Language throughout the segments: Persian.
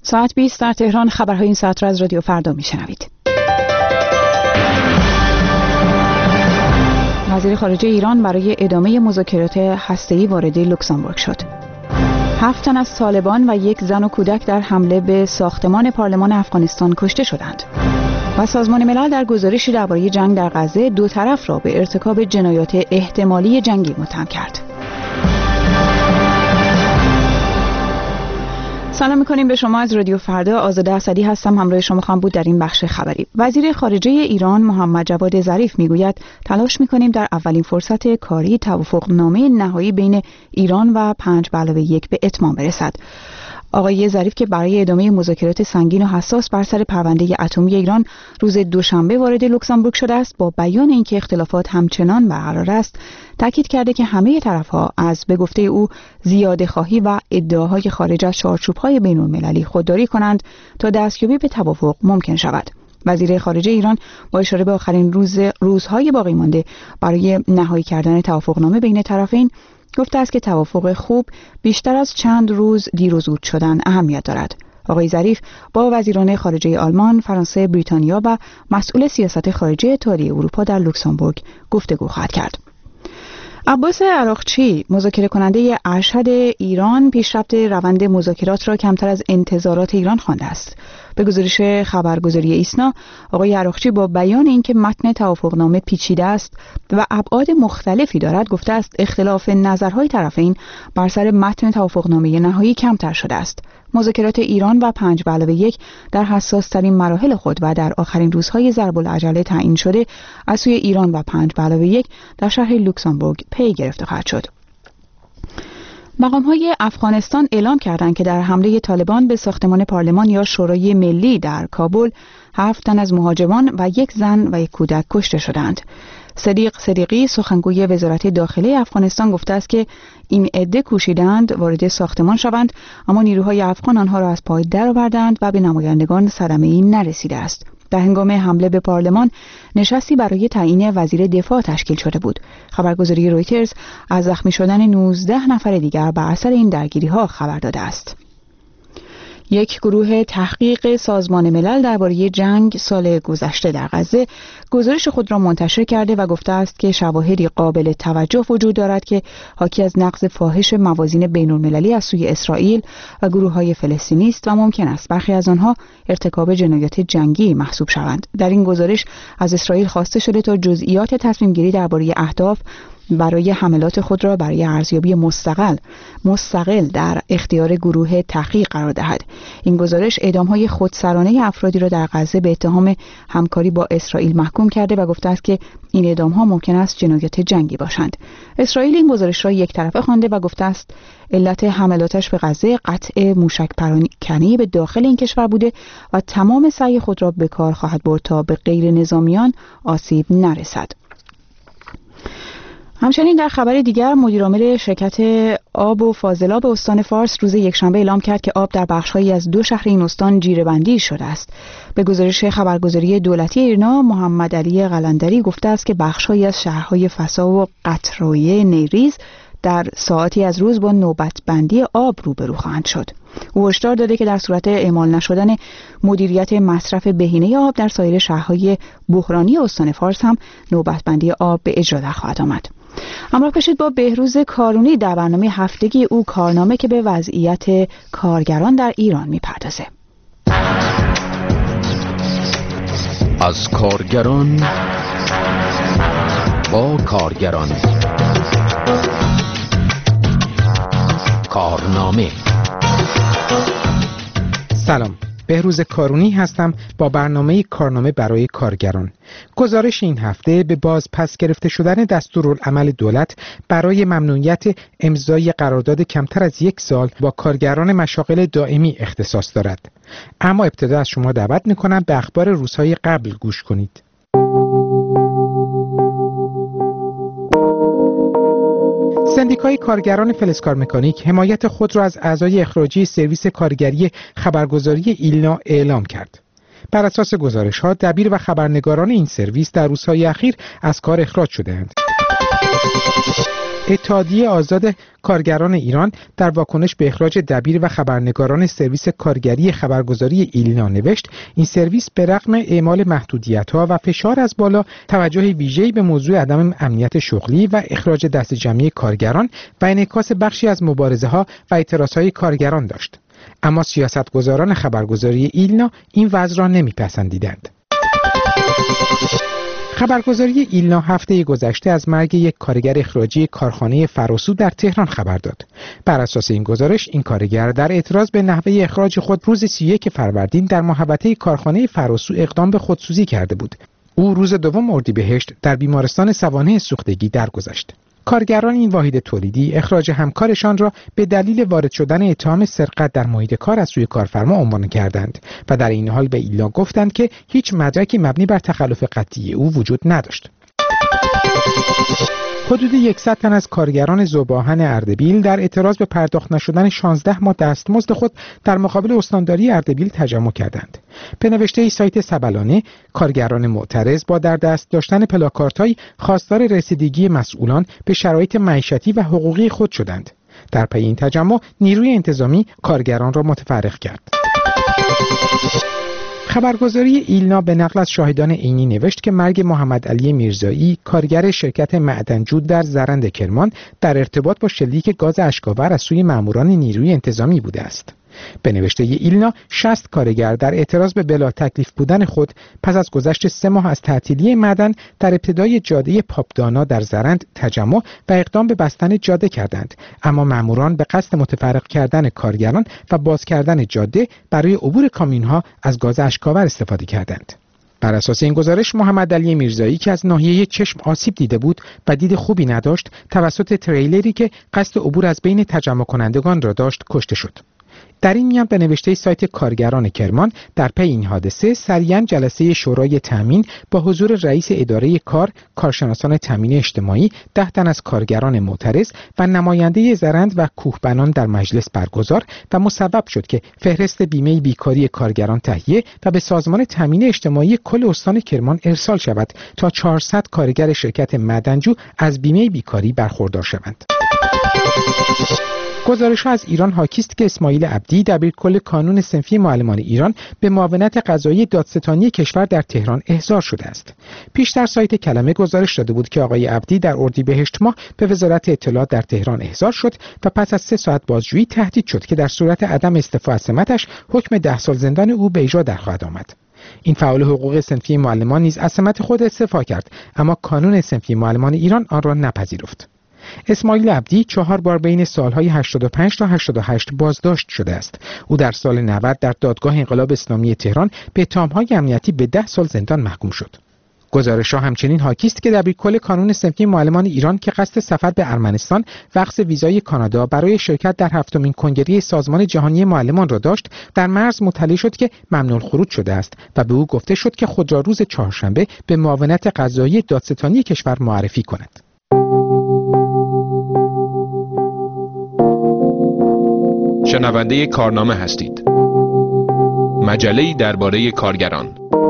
ساعت 20 در تهران. خبرهای این ساعت را از رادیو فردا میشنوید. وزیر خارجه ایران برای ادامه مذاکرات هسته‌ای وارد لوکزامبورگ شد. 7 تن از طالبان و یک زن و کودک در حمله به ساختمان پارلمان افغانستان کشته شدند. و سازمان ملل در گزارشی درباره جنگ در غزه دو طرف را به ارتکاب جنایات احتمالی جنگی متهم کرد. سلام می‌کنیم به شما از رادیو فردا. آزاده اسدی هستم، همراه شما خواهم بود در این بخش خبری. وزیر خارجه ایران محمد جواد ظریف میگوید تلاش می‌کنیم در اولین فرصت کاری توافقنامه نهایی بین ایران و 5+1 به اتمام برسد. آقای ظریف که برای ادامه مذاکرات سنگین و حساس بر سر پرونده اتمی ایران روز دوشنبه وارد لوکزامبورگ شده است، با بیان اینکه اختلافات همچنان برقرار است، تاکید کرده که همه طرف‌ها از به گفته او زیاده‌خواهی و ادعاهای خارج از چارچوب‌های بین‌المللی خودداری کنند تا دستیابی به توافق ممکن شود. وزیر خارجه ایران با اشاره به آخرین روزهای باقی مانده برای نهایی کردن توافقنامه بین طرفین گفته است که توافق خوب بیشتر از چند روز دیر و زود شدن اهمیت دارد. آقای ظریف با وزیران خارجه آلمان، فرانسه، بریتانیا و مسئول سیاست خارجه اتحادیه اروپا در لوکزامبورگ گفتگو خواهد کرد. عباس عراقچی، مذاکره کننده ارشد ایران، پیشرفت روند مذاکرات را کمتر از انتظارات ایران خوانده است. به گزارش خبرگزاری ایسنا، آقای عراقچی با بیان اینکه متن توافقنامه پیچیده است و ابعاد مختلفی دارد، گفته است اختلاف نظرهای طرفین بر سر متن توافقنامه نهایی کمتر شده است. مذاکرات ایران و 5+1 در حساس‌ترین مراحل خود و در آخرین روزهای ضرب العجله تعیین شده از سوی ایران و 5+1 در شهر لوکزامبورگ پی گرفته خواهد شد. مقام‌های افغانستان اعلام کردند که در حمله طالبان به ساختمان پارلمان یا شورای ملی در کابل 7 تن از مهاجمان و یک زن و یک کودک کشته شدند. صدیق صدیقی، سخنگوی وزارت داخله افغانستان، گفته است که این عده کوشیدند وارد ساختمان شوند، اما نیروهای افغان آنها را از پای درآوردند و به نمایندگان صدمه‌ای نرسیده است. در هنگام حمله به پارلمان نشستی برای تعیین وزیر دفاع تشکیل شده بود. خبرگزاری رویترز از زخمی شدن 19 نفر دیگر بر اثر این درگیری‌ها خبر داده است. یک گروه تحقیق سازمان ملل درباره جنگ سال گذشته در غزه گزارش خود را منتشر کرده و گفته است که شواهدی قابل توجه وجود دارد که حاکی از نقض فاحش موازین بین‌المللی از سوی اسرائیل و گروه‌های فلسطینی است و ممکن است برخی از آنها ارتکاب جنایات جنگی محسوب شوند. در این گزارش از اسرائیل خواسته شده تا جزئیات تصمیم‌گیری درباره اهداف برای حملات خود را برای ارزیابی مستقل در اختیار گروه تحقیق قرار دهد. این گزارش اعدام‌های خودسرانه افرادی را در غزه به اتهام همکاری با اسرائیل محکوم کرده و گفته است که این اعدام‌ها ممکن است جنایات جنگی باشند. اسرائیل این گزارش را یک طرفه خوانده و گفته است علت حملاتش به غزه قطع موشک پراکنی به داخل این کشور بوده و تمام سعی خود را به کار خواهد برد تا به غیر نظامیان آسیب نرسد. همچنین در خبر دیگر، مدیرعامل شرکت آب و فاضلاب استان فارس روز یکشنبه اعلام کرد که آب در بخش‌هایی از 2 شهر این استان جیره‌بندی شده است. به گزارش خبرگزاری دولتی ایرنا، محمد علی قلندری گفته است که بخش‌هایی از شهرهای فسا و قطرایه نیریز در ساعاتی از روز با نوبت‌بندی آب روبرو خواهند شد. او هشدار داده که در صورت اعمال نشدن مدیریت مصرف بهینه آب در سایر شهرهای بحرانی استان فارس هم نوبت‌بندی آب به اجرا در خواهد آمد. همراه باشید با بهروز کارونی در برنامه هفتگی او کارنامه که به وضعیت کارگران در ایران می‌پردازه. از کارگران با کارگران، کارنامه. سلام، بهروز کارونی هستم با برنامه کارنامه برای کارگران. گزارش این هفته به باز پس گرفته شدن دستورالعمل دولت برای ممنوعیت امضای قرارداد کمتر از 1 سال با کارگران مشاغل دائمی اختصاص دارد. اما ابتدا از شما دعوت می‌کنم به اخبار روزهای قبل گوش کنید. سندیکای کارگران فلزکار مکانیک حمایت خود را از اعضای اخراجی سرویس کارگری خبرگزاری ایلنا اعلام کرد. بر اساس گزارش‌ها دبیر و خبرنگاران این سرویس در روزهای اخیر از کار اخراج شده‌اند. اتحادیه آزاد کارگران ایران در واکنش به اخراج دبیر و خبرنگاران سرویس کارگری خبرگزاری ایلنا نوشت این سرویس به رغم اعمال محدودیت‌ها و فشار از بالا توجه ویژه‌ای به موضوع عدم امنیت شغلی و اخراج دست جمعی کارگران و انعکاس بخشی از مبارزه‌ها و اعتراضهای کارگران داشت. اما سیاستگزاران خبرگزاری ایلنا این وضع را نمی‌پسندیدند. خبرگزاری ایلنا هفته گذشته از مرگ یک کارگر اخراجی کارخانه فراسو در تهران خبر داد. بر اساس این گزارش این کارگر در اعتراض به نحوه اخراج خود روز 31 فروردین در محوطه کارخانه فراسو اقدام به خودسوزی کرده بود. او روز دوم اردیبهشت در بیمارستان سوانح سوختگی درگذشت. کارگران این واحد تولیدی اخراج همکارشان را به دلیل وارد شدن اتهام سرقت در محیط کار از سوی کارفرما عنوان کردند و در این حال به ایلنا گفتند که هیچ مدرکی مبنی بر تخلف قطعی او وجود نداشت. حدود 100 تن از کارگران ذوب‌آهن اردبیل در اعتراض به پرداخت نشدن 16 ماه دستمزد خود در مقابل استانداری اردبیل تجمع کردند. به نوشته سایت سبلانه، کارگران معترض با در دست داشتن پلاکاردهایی خواستار رسیدگی مسئولان به شرایط معیشتی و حقوقی خود شدند. در پی این تجمع، نیروی انتظامی کارگران را متفرق کرد. خبرگزاری ایلنا به نقل از شاهدان عینی نوشت که مرگ محمد علی میرزایی، کارگر شرکت معدنجود در زرند کرمان، در ارتباط با شلیک گاز اشک‌آور از سوی ماموران نیروی انتظامی بوده است. به نوشته ایلنا 60 کارگر در اعتراض به بلا تکلیف بودن خود پس از گذشت 3 ماه از تعطیلی معدن در ابتدای جاده پاپدانا در زرند تجمع و اقدام به بستن جاده کردند، اما ماموران به قصد متفرق کردن کارگران و باز کردن جاده برای عبور کامیون‌ها از گاز اشک‌آور استفاده کردند. بر اساس این گزارش محمد علی میرزایی که از ناحیه چشم آسیب دیده بود و دید خوبی نداشت توسط تریلری که قصد عبور از بین تجمع کنندگان را داشت کشته شد. در این میان به نوشته سایت کارگران کرمان در پی این حادثه سریعاً جلسه شورای تامین با حضور رئیس اداره کار، کارشناسان تامین اجتماعی، 10 تن از کارگران معترض و نماینده زرند و کوهبنان در مجلس برگزار و مسبب شد که فهرست بیمه بیکاری کارگران تهیه و به سازمان تامین اجتماعی کل استان کرمان ارسال شود تا 400 کارگر شرکت معدنجو از بیمه بیکاری برخوردار شوند. گزارش‌ها از ایران حاکی است که اسماعیل عبدی دبیرکل کانون صنفی معلمان ایران به معاونت قضایی دادستانی کشور در تهران احضار شده است. پیشتر سایت کلمه گزارش داده بود که آقای عبدی در اردیبهشت ماه به وزارت اطلاعات در تهران احضار شد و پس از 3 ساعت بازجویی تهدید شد که در صورت عدم استعفا از سمتش حکم 10 سال زندان او به اجرا درخواهد آمد. این فعال حقوق صنفی معلمان نیز از سمت خود استعفا کرد، اما کانون صنفی معلمان ایران آن را نپذیرفت. اسماعیل عبدی 4 بار بین سالهای 85 تا 88 بازداشت شده است. او در سال 90 در دادگاه انقلاب اسلامی تهران به اتهام‌های امنیتی به 10 سال زندان محکوم شد. گزارش‌ها همچنین حاکی است که دبیرکل کانون صنفی معلمان ایران که قصد سفر به ارمنستان و اخذ ویزای کانادا برای شرکت در 7مین کنگره سازمان جهانی معلمان را داشت، در مرز مطلع شد که ممنوع الخروج شده است و به او گفته شد که خود را روز چهارشنبه به معاونت قضایی دادستانی کشور معرفی کند. شنونده کارنامه هستید. مجله‌ای درباره کارگران.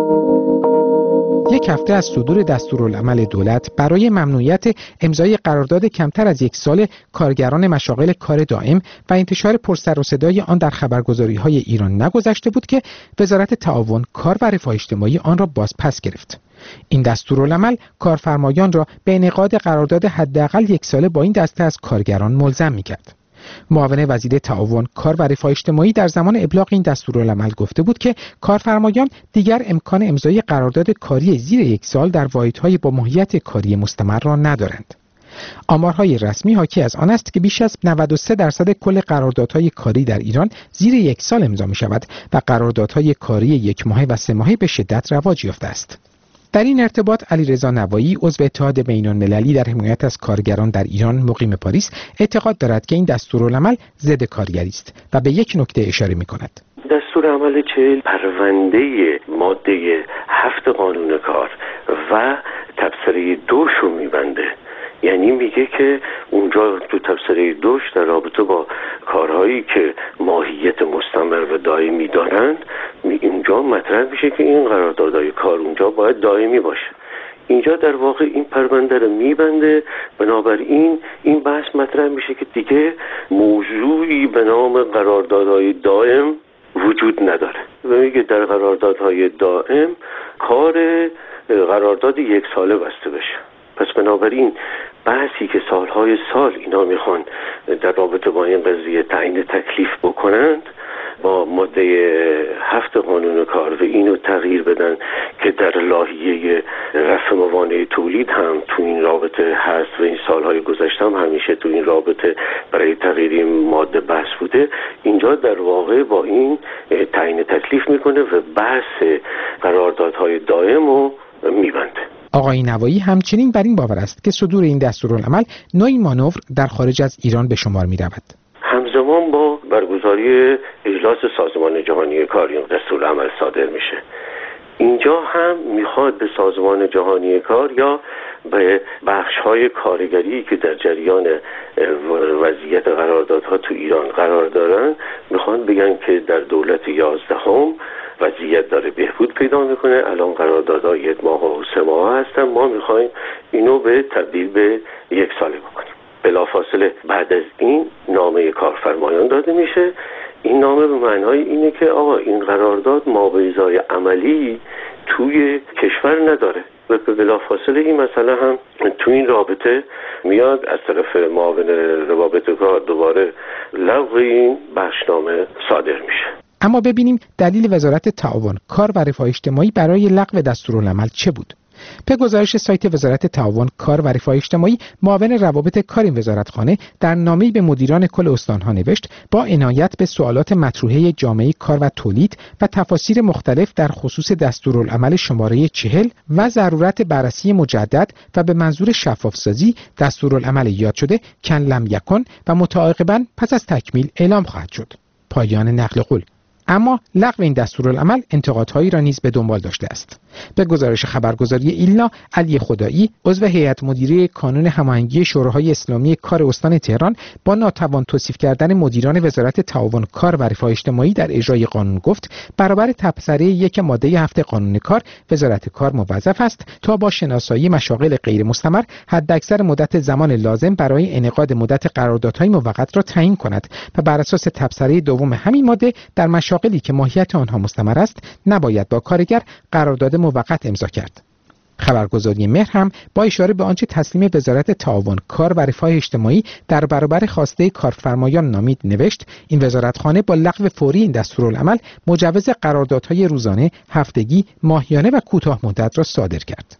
یک هفته از صدور دستورالعمل دولت برای ممنوعیت امضای قرارداد کمتر از 1 سال کارگران مشاغل کار دائم و انتشار پرسر و صدای آن در خبرگزاری‌های ایران نگذشته بود که وزارت تعاون، کار و رفاه اجتماعی آن را باز پس گرفت. این دستورالعمل کارفرمایان را به انعقاد قرارداد حداقل 1 ساله با این دسته از کارگران ملزم می‌کرد. معاون وزیر تعاون، کار و رفاه اجتماعی در زمان ابلاغ این دستورالعمل گفته بود که کارفرمایان دیگر امکان امضای قرارداد کاری زیر 1 سال در واحدهای با ماهیت کاری مستمر را ندارند. آمارهای رسمی حاکی از آن است که بیش از 93% کل قراردادهای کاری در ایران زیر 1 سال امضا می شود و قراردادهای کاری 1 ماهه و 3 ماهه به شدت رواج یافته است. در این ارتباط علیرضا نوایی عضو اتحاد بین‌المللی در حمایت از کارگران در ایران مقیم پاریس اعتقاد دارد که این دستورالعمل ضد کارگری است و به یک نکته اشاره می‌کند. دستورالعمل 40 پرونده ماده 7 قانون کار و تبصره 2 شو می‌بنده. یعنی میگه که اونجا تو تبصره 2 در رابطه با کارهایی که ماهیت مستمر و دائمی دارند اینجا مطرح میشه که این قراردادهای کار اونجا باید دائمی باشه. اینجا در واقع این پرونده رو میبنده. بنابراین این بحث مطرح میشه که دیگه موضوعی به نام قراردادهای دائم وجود نداره و میگه در قراردادهای دائم کار قرارداد 1 ساله بسته بشه. پس بنابراین بحثی که سالهای سال اینا میخوان در رابطه با این قضیه تعیین تکلیف بکنند با ماده 7 قانون کار و اینو تغییر بدن که در لایحه رفع موانع تولید هم تو این رابطه هست و این سالهای گذشته هم همیشه تو این رابطه برای تغییر این ماده بحث بوده. اینجا در واقع با این تعیین تکلیف میکنه و بحث قراردادهای دائم رو میبنده. آقای نوایی همچنین بر این باور است که صدور این دستورالعمل نوعی مانور در خارج از ایران به شمار می‌رود. همزمان با برگزاری اجلاس سازمان جهانی کار این دستورالعمل صادر میشه. اینجا هم میخواد به سازمان جهانی کار یا به بخش‌های کارگری که در جریان وضعیت قراردادها تو ایران قرار دارن میخوان بگن که در دولت 11 وضعیت داره بهبود پیدا میکنه. الان قراردادها 1 ماه و 3 ماه هستن. ما میخوایم اینو به تبدیل به 1 ساله بکنیم. بلافاصله بعد از این نامه کارفرمایان داده میشه. این نامه به معنای اینه که آقا این قرارداد مابعضای عملی توی کشور نداره و بلافاصله این مسئله هم تو این رابطه میاد از طرف معاون روابط کار دوباره لغو این بخشنامه صادر میشه. اما ببینیم دلیل وزارت تعاون، کار و رفاه اجتماعی برای لغو دستورالعمل چه بود؟ به گزارش سایت وزارت تعاون، کار و رفاه اجتماعی، معاون روابط کار این وزارتخانه در نامه‌ای به مدیران کل استان‌ها نوشت با عنایت به سوالات مطروحه جامعه کار و تولید و تفاسیر مختلف در خصوص دستورالعمل شماره 40 و ضرورت بررسی مجدد و به منظور شفاف‌سازی دستورالعمل یاد شده کن لم یکن و متعاقباً پس از تکمیل اعلام خواهد شد. پایان نقل قول. اما لغو این دستورالعمل انتقادهایی را نیز به دنبال داشته است. به گزارش خبرگزاری ایلنا، علی خدایی، عضو هیئت مدیره کانون هماهنگی شوراهای اسلامی کار استان تهران، با ناتوان توصیف کردن مدیران وزارت تعاون، کار و رفاه اجتماعی در اجرای قانون گفت برابر تبصره 1 ماده 7 قانون کار، وزارت کار موظف است تا با شناسایی مشاغل غیر مستمر حداکثر مدت زمان لازم برای انعقاد مدت قراردادهای موقت را تعیین کند و بر اساس تبصره 2 همین ماده در مشاغلی که ماهیت آنها مستمر است نباید با کارگر قرارداد موقت امضا کرد. خبرگزاری مهر هم با اشاره به آنچه تسلیم وزارت تعاون، کار و رفاه اجتماعی در برابر خواسته کارفرمایان نامید نوشت این وزارتخانه با لغو فوری این دستورالعمل مجوز قراردادهای روزانه، هفتگی، ماهیانه و کوتاه مدت را صادر کرد.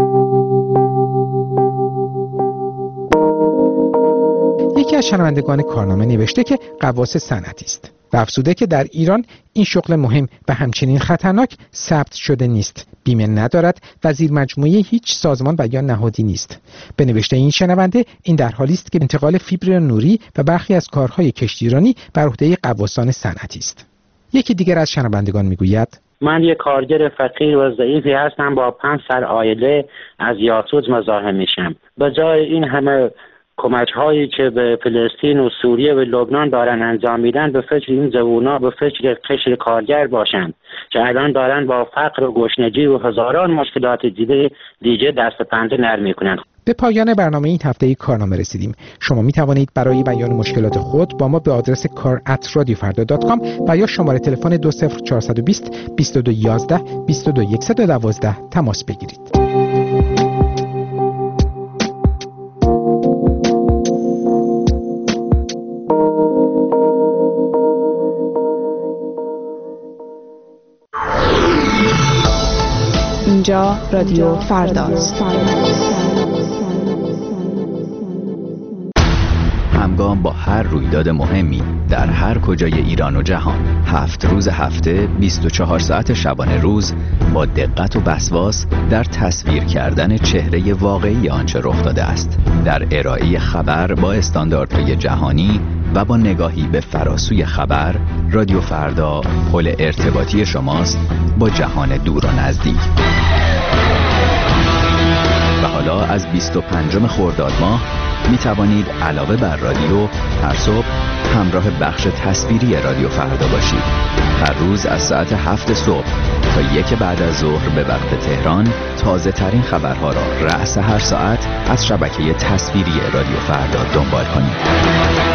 یکی از شنوندگان کارنامه نوشته که غواص صنعتی است و افزوده که در ایران این شغل مهم و همچنین خطرناک ثبت شده نیست، بیمه ندارد و زیر مجموعه هیچ سازمان و یا نهادی نیست. به نوشته این شنونده این در حالی است که انتقال فیبر نوری و برخی از کارهای کشتیرانی بر عهده غواصان صنعتی است. یکی دیگر از شنوندگان میگوید من یک کارگر فقیر و ضعیفی هستم، با 5 سر عائله از یاسوج مزاحم میشم. به جای این همه کمک هایی که به فلسطین و سوریه و لبنان دارن انجام میدن، به فکر این جوونا به فکر قشر کارگر باشن که الان دارن با فقر و گشنگی و هزاران مشکلات دیگه دست پنجه نرم میکنن. به پایان برنامه این هفته کارنامه رسیدیم. شما می توانید برای بیان مشکلات خود با ما به آدرس kar@radiofarda.com و یا شماره تلفن 20420 2211 22112 تماس بگیرید. اینجا رادیو فرداست. همگام با هر رویداد مهمی در هر کجای ایران و جهان، 7 روز هفته 24 ساعت شبانه روز با دقت و وسواس در تصویر کردن چهره واقعی آنچه رخ داده است، در ارائه خبر با استانداردهای جهانی و با نگاهی به فراسوی خبر، رادیو فردا پل ارتباطی شماست با جهان دور و نزدیک. و حالا از 25 خرداد ماه می توانید علاوه بر رادیو هر صبح همراه بخش تصویری رادیو فردا باشید. هر روز از ساعت 7 صبح تا 1 بعد از ظهر به وقت تهران تازه ترین خبرها را رأس هر ساعت از شبکه تصویری رادیو فردا دنبال کنید.